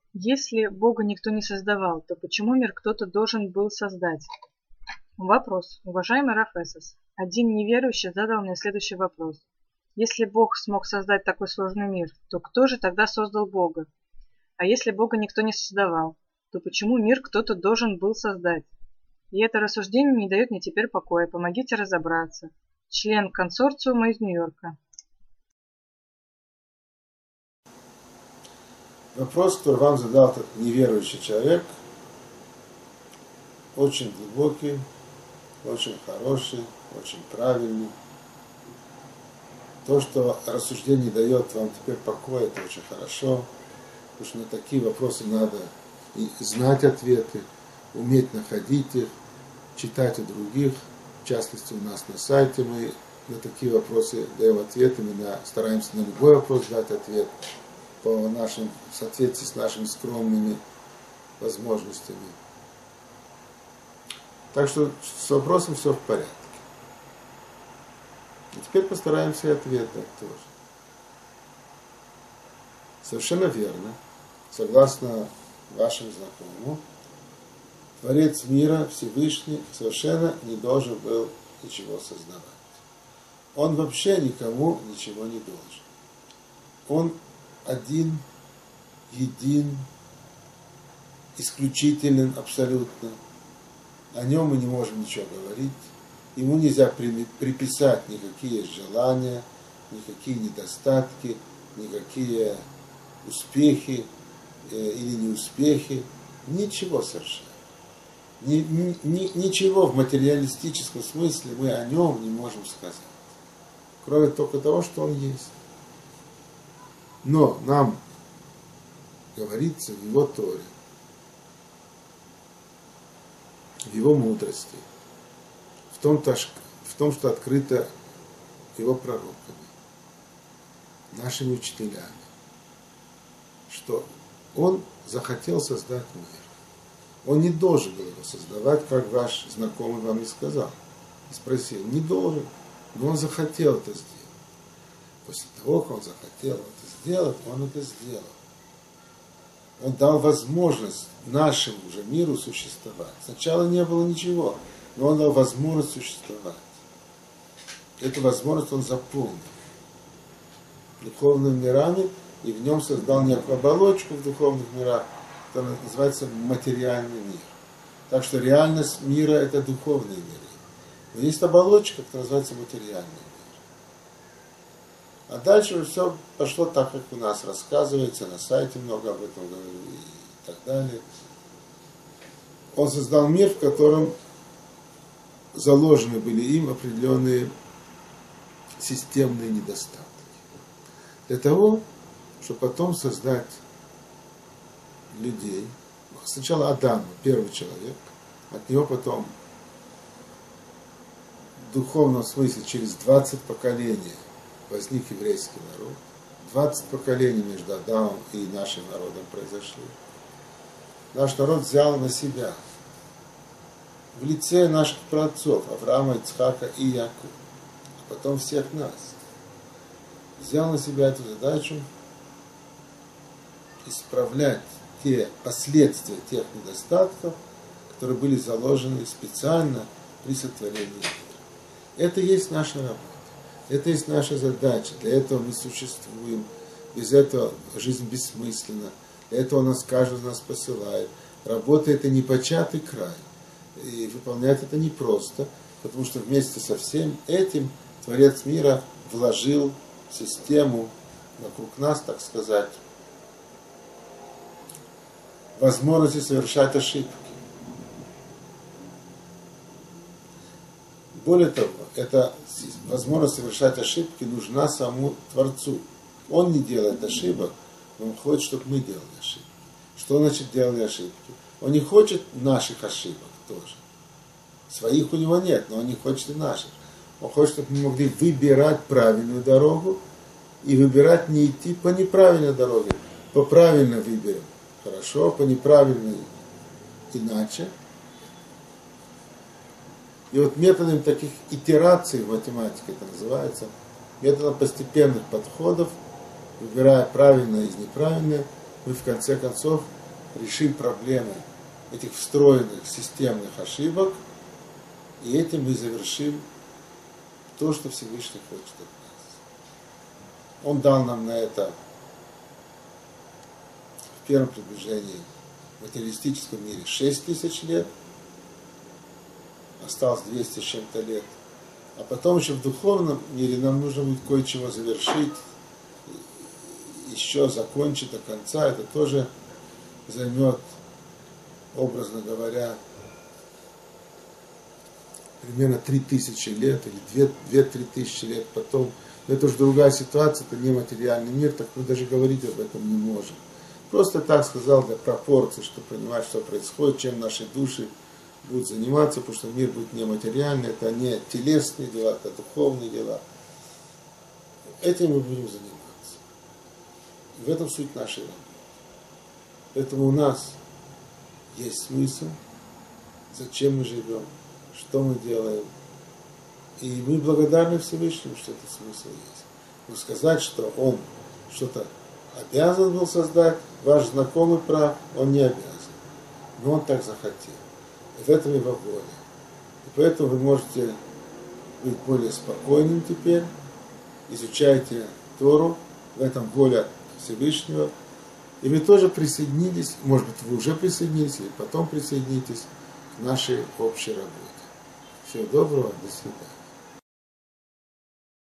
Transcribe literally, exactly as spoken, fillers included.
Если Бога никто не создавал, то почему мир кто-то должен был создать? Вопрос. Уважаемый Рав Эсос, один неверующий задал мне следующий вопрос. Если Бог смог создать такой сложный мир, то кто же тогда создал Бога? А если Бога никто не создавал, то почему мир кто-то должен был создать? И это рассуждение не дает мне теперь покоя. Помогите разобраться. Член консорциума из Нью-Йорка. Вопрос, который вам задал этот неверующий человек, очень глубокий, очень хороший, очень правильный. То, что рассуждение дает вам теперь покой, это очень хорошо, потому что на такие вопросы надо и знать ответы, уметь находить их, читать у других. В частности, у нас на сайте мы на такие вопросы даем ответы, мы на, стараемся на любой вопрос дать ответ по нашим, в соответствии с нашими скромными возможностями. Так что с вопросом все в порядке. И теперь постараемся ответ дать тоже. Совершенно верно. Согласно вашему знакомому, Творец мира, Всевышний, совершенно не должен был ничего создавать. Он вообще никому ничего не должен. Он один, един, исключителен абсолютно. О нем мы не можем ничего говорить. Ему нельзя приписать никакие желания, никакие недостатки, никакие успехи э, или неуспехи. Ничего совершенно. Ни, ни, ничего в материалистическом смысле мы о нем не можем сказать. Кроме только того, что он есть. Но нам говорится в его Торе, в его мудрости, в том, в том, что открыто его пророками, нашими учителями, что он захотел создать мир. Он не должен был его создавать, как ваш знакомый вам и сказал. И спросил, не должен, но он захотел это сделать. После того, как он захотел это сделать, он это сделал. Он дал возможность нашему же миру существовать. Сначала не было ничего, но он дал возможность существовать. Эту возможность он заполнил духовными мирами и в нем создал некую оболочку в духовных мирах, которая называется материальный мир. Так что реальность мира – это духовные миры. Но есть оболочка, которая называется материальный мир. А дальше уже все пошло так, как у нас рассказывается, на сайте много об этом говорили и так далее. Он создал мир, в котором заложены были им определенные системные недостатки. Для того, чтобы потом создать людей. Сначала Адам, первый человек, от него потом в духовном смысле через двадцать поколений возник еврейский народ. двадцать поколений между Адамом и нашим народом произошли. Наш народ взял на себя в лице наших праотцов Авраама, Ицхака и Якова, а потом всех нас. Взял на себя эту задачу исправлять те последствия тех недостатков, которые были заложены специально при сотворении мира. Это есть наша работа. Это есть наша задача. Для этого мы существуем. Без этого жизнь бессмысленна. Для этого нас каждый из нас посылает. Работа – это непочатый край. И выполнять это непросто, потому что вместе со всем этим Творец мира вложил в систему вокруг нас, так сказать, возможности совершать ошибки. Более того, эта возможность совершать ошибки нужна самому Творцу. Он не делает ошибок, но он хочет, чтобы мы делали ошибки. Что значит делали ошибки? Он не хочет наших ошибок тоже. Своих у него нет, но он не хочет и наших. Он хочет, чтобы мы могли выбирать правильную дорогу и выбирать не идти по неправильной дороге. По правильно выберем хорошо, по неправильной иначе. И вот методом таких итераций в математике это называется, методом постепенных подходов, выбирая правильное из неправильного, мы в конце концов решим проблемы этих встроенных системных ошибок, и этим мы завершим то, что Всевышний хочет от нас. Он дал нам на это в первом приближении в материалистическом мире шесть тысяч лет, осталось двести с чем-то лет. А потом еще в духовном мире нам нужно будет кое-чего завершить, еще закончить до конца. Это тоже займет, образно говоря, примерно три тысячи лет или две-три тысячи лет потом. Но это уже другая ситуация, это не материальный мир, так мы даже говорить об этом не можем. Просто так сказал для пропорций, чтобы понимать, что происходит, чем наши души будут заниматься, потому что мир будет нематериальный, это не телесные дела, это духовные дела. Этим мы будем заниматься. И в этом суть нашей работы. Поэтому у нас есть смысл, зачем мы живем, что мы делаем. И мы благодарны Всевышнему, что этот смысл есть. Но сказать, что он что-то обязан был создать, ваш знакомый прав, он не обязан. Но он так захотел. И в этом его воля. И поэтому вы можете быть более спокойным теперь, изучайте Тору, в этом воля Всевышнего. И вы тоже присоединитесь, может быть, вы уже присоединились, или потом присоединитесь к нашей общей работе. Всего доброго, до свидания.